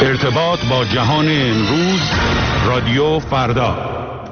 ارتباط با جهان امروز، رادیو فردا.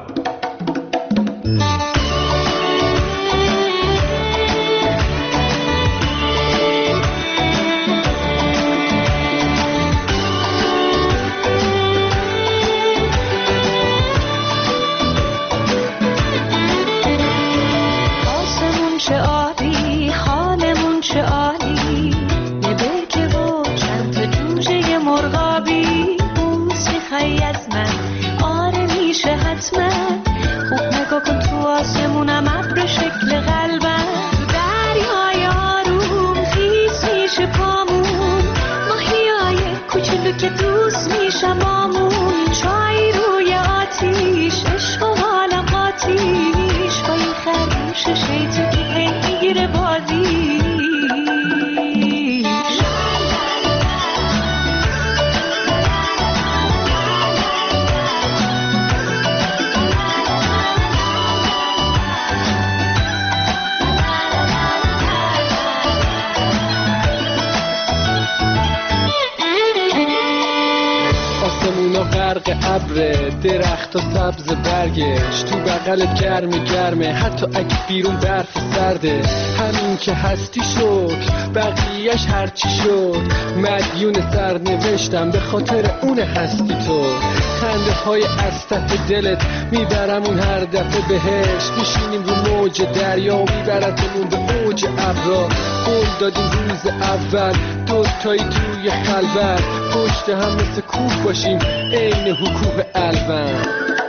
درخت و سبز برگش تو بغلت گرمه حتی اگه بیرون برف سرده. همین که هستی شد بقیهش هرچی شد. مدیون سرنوشتم به خاطر اون هستی تو. خنده های از ته دلت میبرم اون هر دفعه بهش. میشینیم رو موج دریا و میبرتمون به اوج ابرا. قول دادیم روز اول دوتایی توی خلوت پشت هم مثل کوه باشیم عین حکوه الون.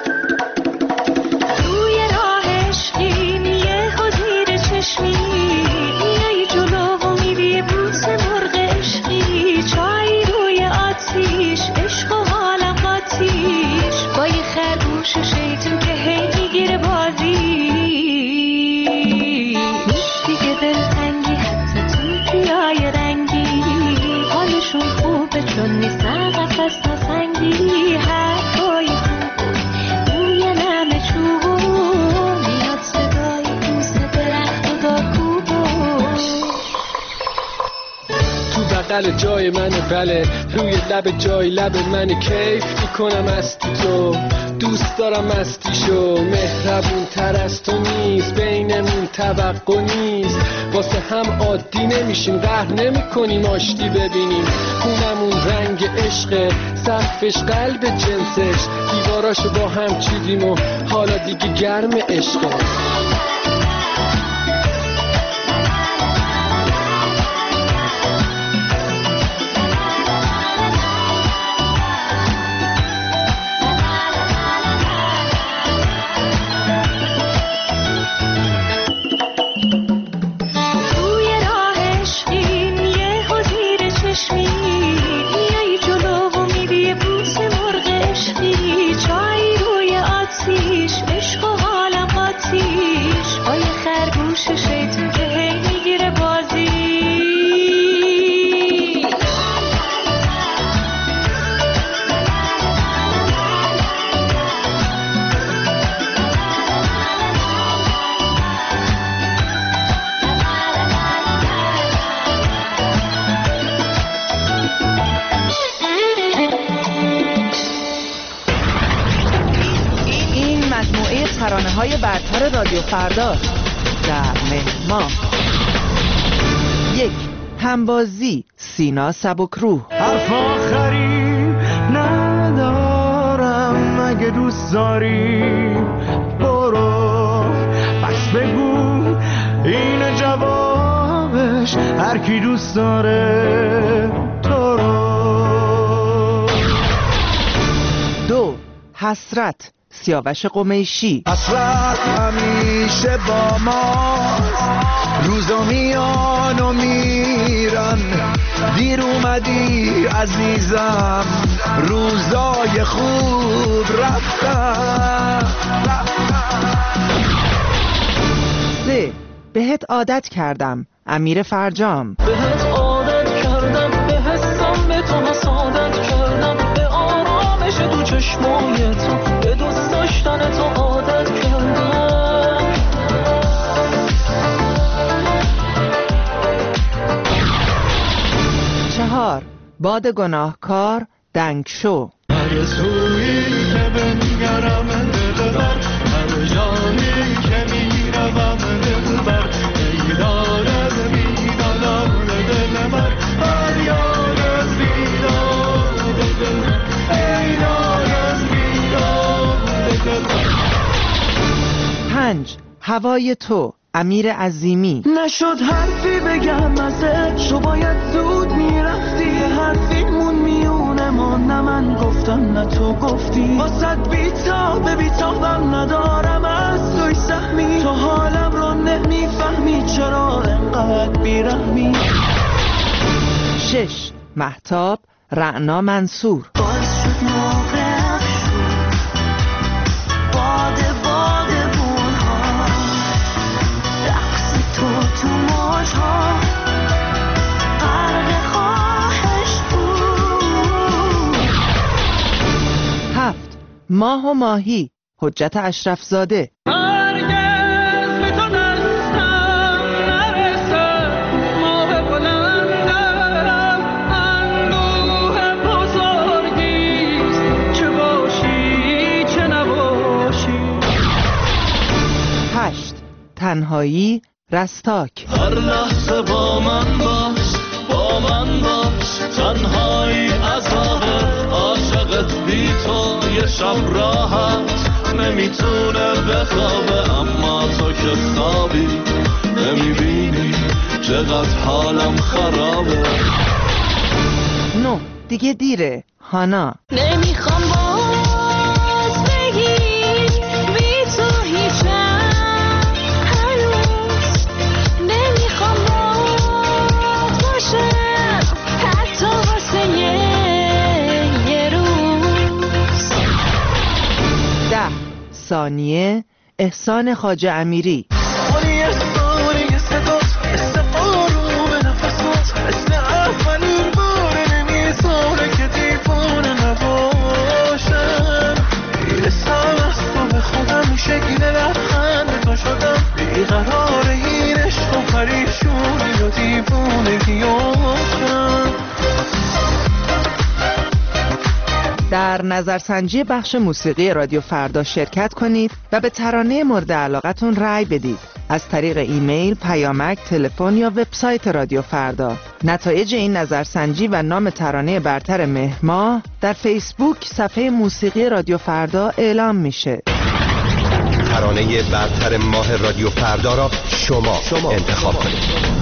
روی راه عشقیم یه حضیر چشمی میای جلو و میری بوس مرغ عشقی. چای روی آتیش عشق و حالم قاتیش با یه خرگوش شیطون که هی میگیره بازی. نیست دیگه دلتنگی حتی تو پیای رنگی. حالشون خوبه چون نیستن قفص نسنگی. حرفای خوب بوی نم چوب میاد صدای پوست درخت و داکوبو. تو بغل جای منه بله، روی لب جای لب منه. کیف میکنم مستی تو، دوست دارم مستیشو. مهربون تر از تو نیست، بینمون توقع نیست. واسه هم عادی نمیشیم، قهر نمی کنیم آشتی ببینیم. خونمون رنگ عشقه، سقفش قلب جنسش. دیواراشو با هم چیدیم و حالا دیگه گرم عشقه. ترانه‌های برتر رادیو فردا در مهر. 1. همبازی سینا سبکروح. حرف آخری ندارم، اگه دوست داری برو بس بگو این جوابش. هر کی دوست داره تو رو. 2. حسرت سیاوش قمیشی. حسرت همیشه با ما، روزا میان و میرن. دیر اومدی عزیزم، روزای خوب رفتن. 3. بهت عادت کردم امیر فرجام. بهت عادت کردم، به حسم به تو حسادت کردم. به آرامش دو چشمای تو، به دوست داشتن تو عادت کردم. 4. باد گناهکار دنگ شو. هر سویی که بنگرم دلبر، هر جایی که میروم دلبر، ایدان از میدانم دلبر، فریاد از میدان دلبر، ایدان از میدان دلبر. 5. هوای تو، امیر عظیمی. نشد حرفی بگم ازت، تو باید زود میرفتی، حرفیمون میونه ما، نه من گفتم نه تو گفتی، واسد بیتابم ندارم از توی سهمی، تو حالم رو نمیفهمی چرا انقدر بیرحمی. 6. مهتاب، رعنا منصور. باز شد موقع باده بونها، رقص تو موجها، غرق خواهش بود. 7. ماه و ماهی، حجت اشرف زاده. هرگز به تو دستم نرسه، ماه بلندم اندوه بزرگیست، چه باشی چه نباشی. 8. تنهایی، رستاک. هر لحظه با من باش تنهایی عذابه، عاشقت بی تو یه شب راحت نمیتونه بخوابه، اما تو که خوابی نمیبینی چقدر حالم خرابه. 9. دیگه دیره، هانا. نمیخوام باز بگی بی تو هیچم، هنوز نمیخوام باز باشم، حتی واسه یه روز. 10. ثانیه، احسان خواجه امیری. ثانیه صدات مثل آروم نفسات، مثل اولین بار نمیذاره که دیوانه نباشم، میرسم از تو به خودم، شکل لبخند تو شدم، بیقرار این عشق و پریشونی و دیوونگیاتم. در نظرسنجی بخش موسیقی رادیو فردا شرکت کنید و به ترانه مورد علاقتون رأی بدید از طریق ایمیل، پیامک، تلفن یا وبسایت رادیو فردا. نتایج این نظرسنجی و نام ترانه برتر مهر ماه در فیسبوک صفحه موسیقی رادیو فردا اعلام میشه. ترانه برتر ماه رادیو فردا را شما انتخاب کنید.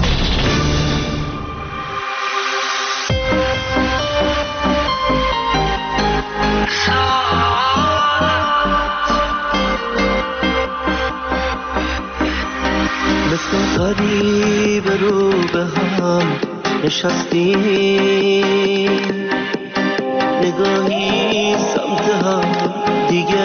مثل غریب رو به هم نشستیم، نگاهی سمت هم دیگه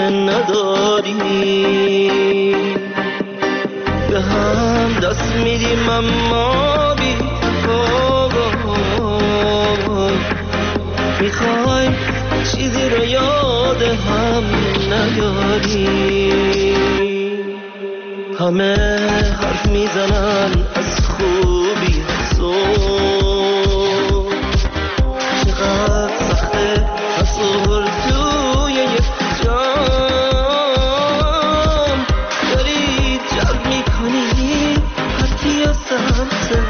نداریم، به هم دست میدیم اما بی تفاوت، میخوایم چیزی رو یاد هم نیاریم، همه حرف میزنن از خوبی صبح، چقدر سخته تصور توی یک جام، داری جلب میکنی هرکی از سمتت،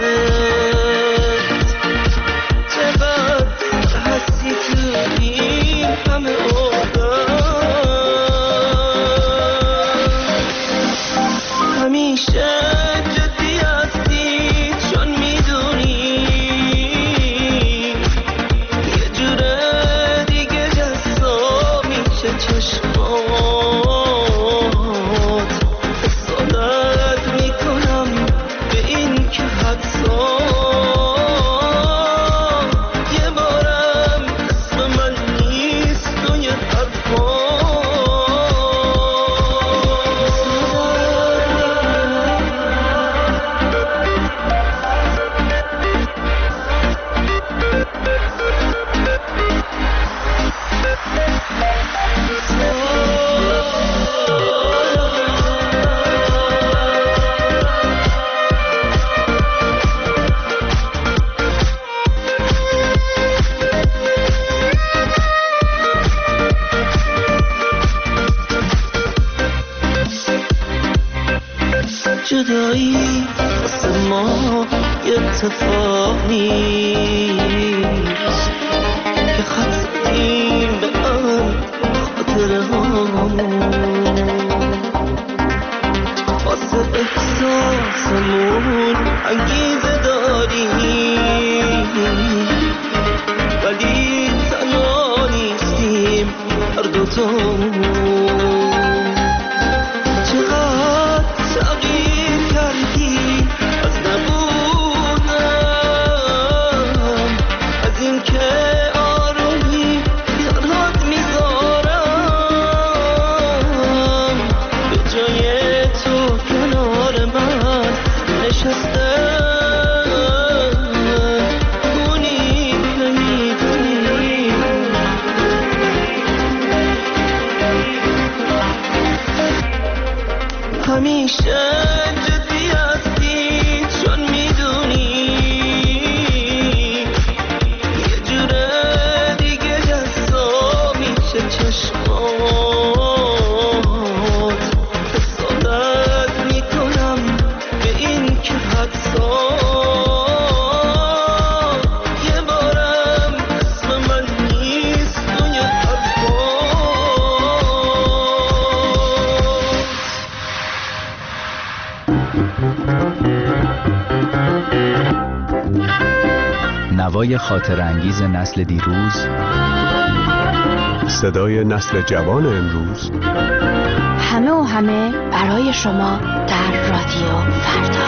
چقدر هستی تو این همه همیشه جدی هستی چون میدونی ما یه اتفاق نیست که خط زدیم به هم خاطره واسه احساسمون انگیزه داریم ولی تنها نیستیم هر دوتامون. چقدر تغییر کردی از نبودم، از این که آرومی تنهات میذارم، به جای تو کنار من نشستم کنی نمیدونی. همیشه جدی هستی چون میدونی یه جوره دیگه جزا میشه چشمات. حسادت میکنم به این که حدسا یه بارم اسم من نیست توی حرفات. نوای خاطرانگیز نسل دیروز، صدای نسل جوان امروز، همه و همه برای شما در رادیو فردا.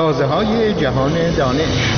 سازه‌های جهان دانش.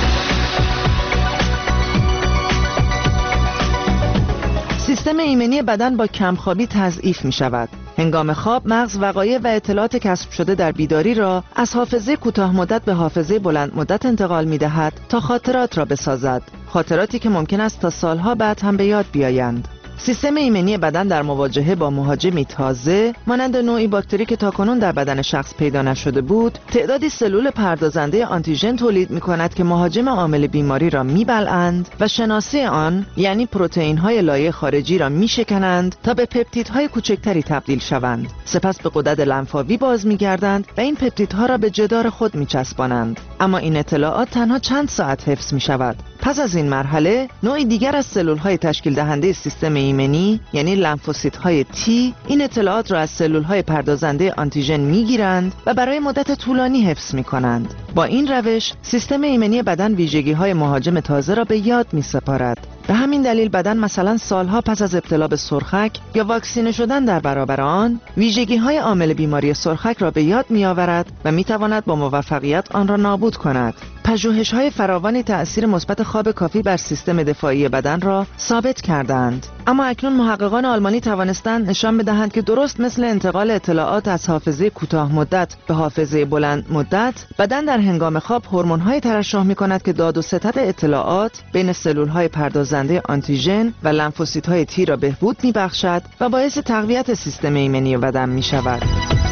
سیستم ایمنی بدن با کمخوابی تضعیف می شود. هنگام خواب مغز وقایع و اطلاعات کسب شده در بیداری را از حافظه کوتاه مدت به حافظه بلند مدت انتقال می دهد تا خاطرات را بسازد، خاطراتی که ممکن است تا سالها بعد هم به یاد بیایند. سیستم ایمنی بدن در مواجهه با مهاجمی تازه مانند نوعی باکتری که تاکنون در بدن شخص پیدا نشده بود، تعدادی سلول پردازنده آنتیژن تولید می‌کند که مهاجم عامل بیماری را می‌بلعند و شناسی آن یعنی پروتئین‌های لایه خارجی را می‌شکنند تا به پپتیدهای کوچکتری تبدیل شوند. سپس به غدد لنفاوی باز می‌گردند و این پپتیدها را به جدار خود می‌چسبانند. اما این اطلاعات تنها چند ساعت حفظ می‌شود. پس از این مرحله نوعی دیگر از سلول‌های تشکیل دهنده سیستم ایمنی یعنی لنفوسیت‌های تی این اطلاعات را از سلول‌های پردازنده آنتیژن می‌گیرند و برای مدت طولانی حفظ می‌کنند. با این روش سیستم ایمنی بدن ویژگی‌های مهاجم تازه را به یاد می‌سپارد. به همین دلیل بدن مثلا سالها پس از ابتلا به سرخک یا واکسینه شدن در برابر آن ویژگی‌های عامل بیماری سرخک را به یاد می‌آورد و می‌تواند با موفقیت آن را نابود کند. پژوهش‌های فراوانی تأثیر مثبت خواب کافی بر سیستم دفاعی بدن را ثابت کردند. اما اکنون محققان آلمانی توانستند نشان بدهند که درست مثل انتقال اطلاعات از حافظه کوتاه مدت به حافظه بلند مدت، بدن در هنگام خواب هورمون‌های ترشح می‌کند که داد و ستد اطلاعات بین سلول‌های پردازنده آنتیژن و لنفوسیت‌های تی را بهبود می‌بخشد و باعث تقویت سیستم ایمنی بدن می‌شود.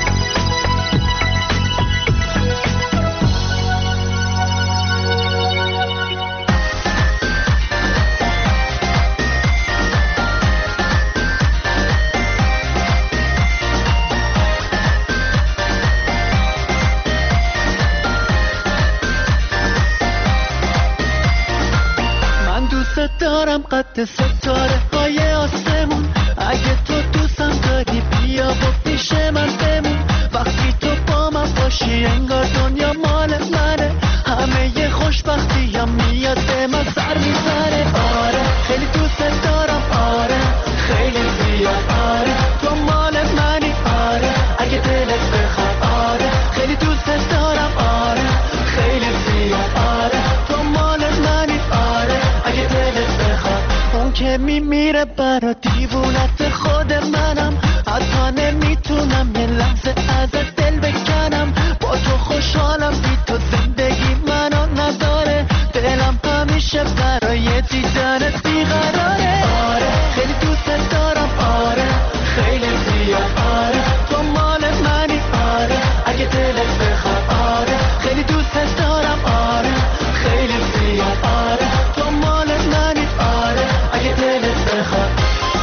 دارم قد ستاره های آسمون، اگه تو دوستم داری بیا و پیش من بمون. وقتی تو با من باشی انگار دنیا مال منه، همه ی خوشبختی هم میاد به من سر میزنه. آره خیلی دوست دارم، آره خیلی زیاد، آره تو مال منی، آره اگه دلت بخواد، آره خیلی دوست دارم، آره خیلی زیاد، آره تو مال منی، آره اگه دلت بخواد. اون که میمیره برا دیوونت خود منم، حتی نمیتونم یه لحظه ازت دل بکنم. با تو خوشحالم، بی تو زندگی منو نداره، دلم همیشه برای دیدنت بیقراره. آره خیلی دوست دارم، آره خیلی زیاد، آره تو مال منی، آره اگه دلت بخواد، آره خیلی دوست دارم، آره خیلی زیاد، آره تو مال منی، آره اگه دلت بخواد.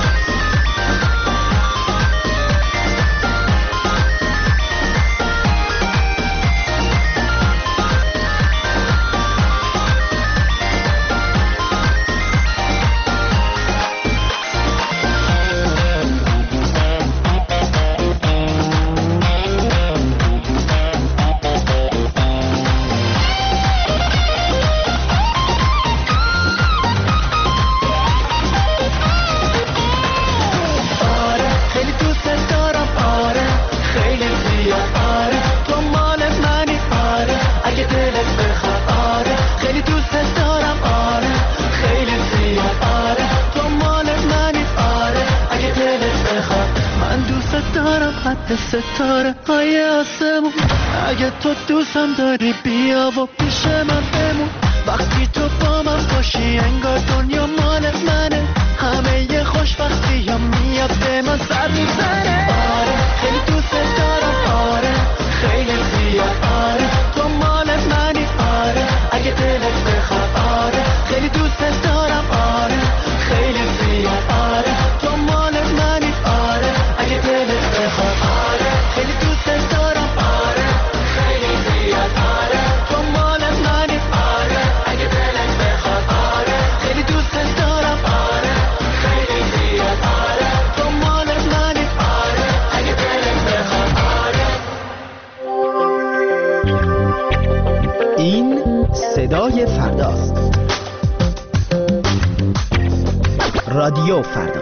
ستاره های آسمون، اگه تو دوستم داری بیا و پیش من بمون. وقتی تو با من باشی انگار دنیا مال منه، همه ی خوشبختی هم میاد به من سر میزنه. آره خیلی دوست دارم، آره خیلی زیاد، آره تو مال منی، آره اگه دلت بخواد، آره خیلی دوست دارم، آره خیلی زیاد، آره تو مال منی، آره اگه دلت بخواد، آره خیلی دوست دارم، آره خیلی زیاد، آره تو مال منی، آره اگه دلت بخواد، آره خیلی دوست دارم، آره خیلی زیاد، آره تو مال منی، آره اگه دلت بخواد، آره. این صدای فرداست. رادیو فردا.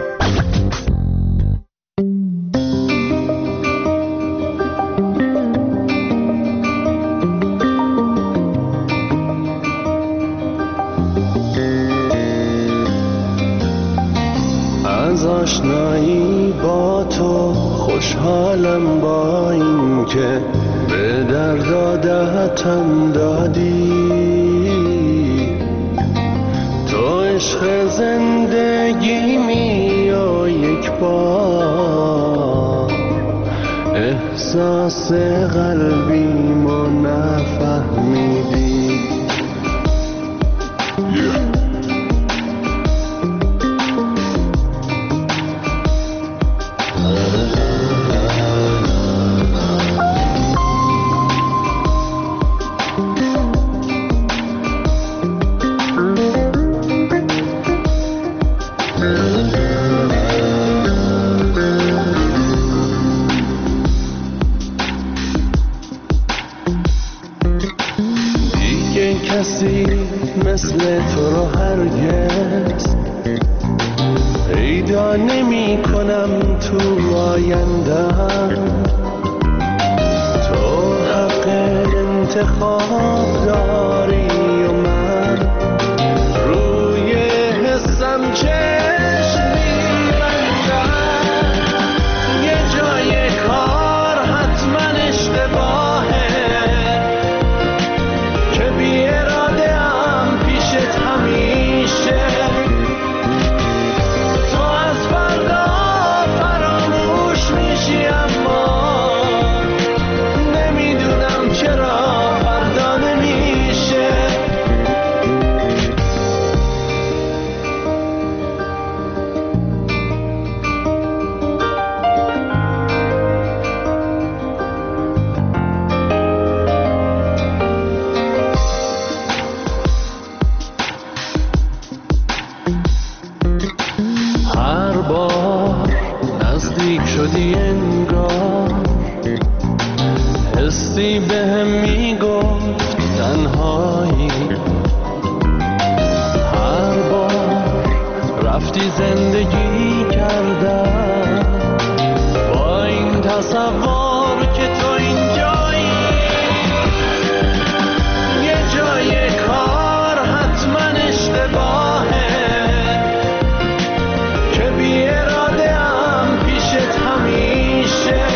حالم با این که به درد عادتم دادی. تو عشق زندگیمی و یک بار احساس قلبیمو نفهمیدی. کسی مثل تو رو هرگز پیدا نمی کنم تو آیندم. تو حق انتخاب داری و من روی حسم چشم می‌بندم. یه جای کار حتما اشتباهه که بی اراده ام پیشت همیشه. تو از فردا فراموش میشی اما نمیدونم چرا فردا نمیشه. هر بار نزدیک شدی انگار حسی بهم میگفت تنهایی. هر بار رفتی زندگی کردم با این تصور که تو اینجایی. یه جای کار حتما اشتباهه که بی اراده ام پیشت همیشه.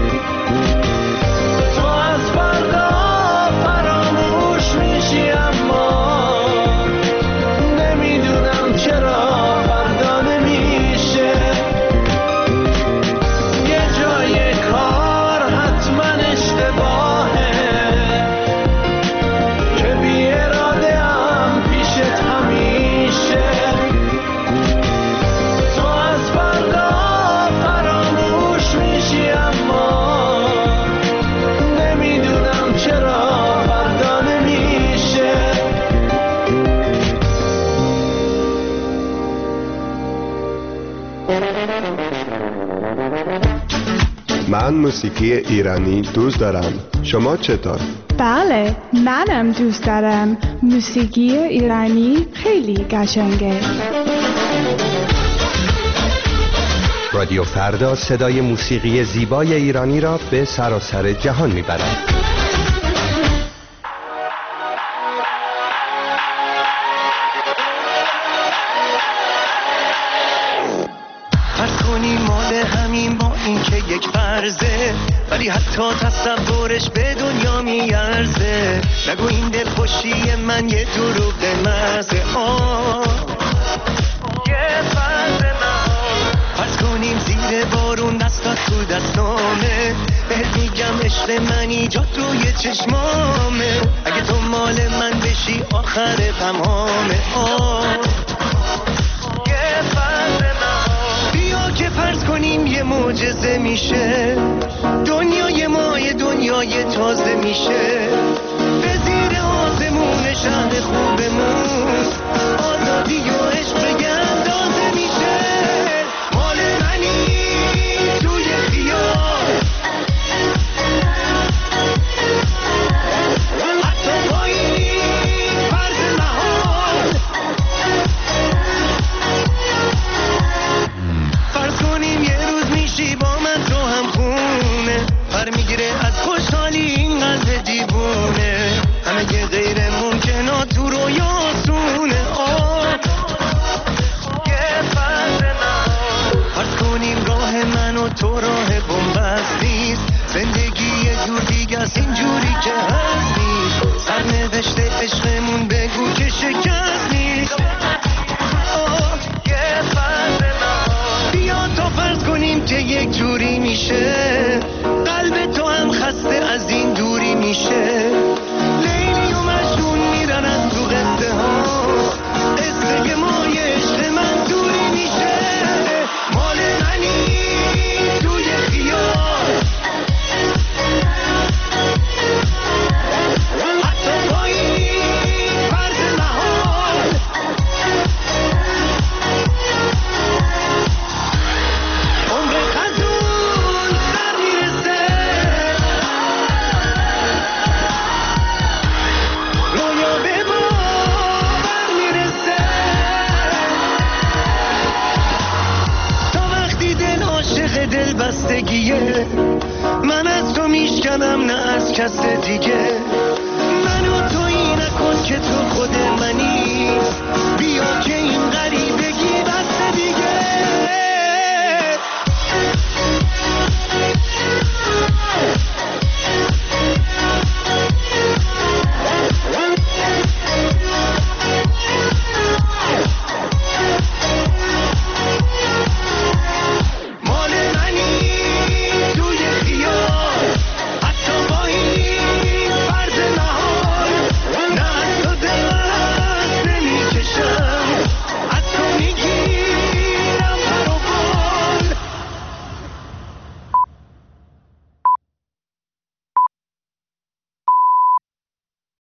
تو از فردا فراموش میشی اما نمیدونم چرا فردا نمیشه. یه جای کار حتما اشتباهه که بی اراده ام پیشت همیشه. تو از فردا فراموش میشی اما نمیدونم چرا فردا نمیشه. من موسیقی ایرانی دوست دارم. شما چطور؟ بله، منم دوست دارم. موسیقی ایرانی خیلی قشنگه. رادیو فردا صدای موسیقی زیبای ایرانی را به سراسر جهان میبرد. فرض کنی مال همین با این که یک فرضه، ولی حتی تصورش به دنیا میارزه. نگو این دلخوشی من یه دروغ مرزه. یه فرض من فرض کنیم زیر بارون دستات تو دستامه، بهت میگم عشق من ایجاد روی چشمامه. اگه تو مال من بشی آخر تمامه. یه فرض من بیا که فرض کنیم یه معجزه میشه، دنیای ما یه دنیای تازه میشه. به زیر آسمون شهر خوبمون آزادی و عشق بگردازه میشه. مال منی توی خیال، حتی پایینی فرض محال. فرض کنیم یه روز میشی با من تو هم خونه، پر میگیره از خوشحالی این قلب دیوونه. کس دیگه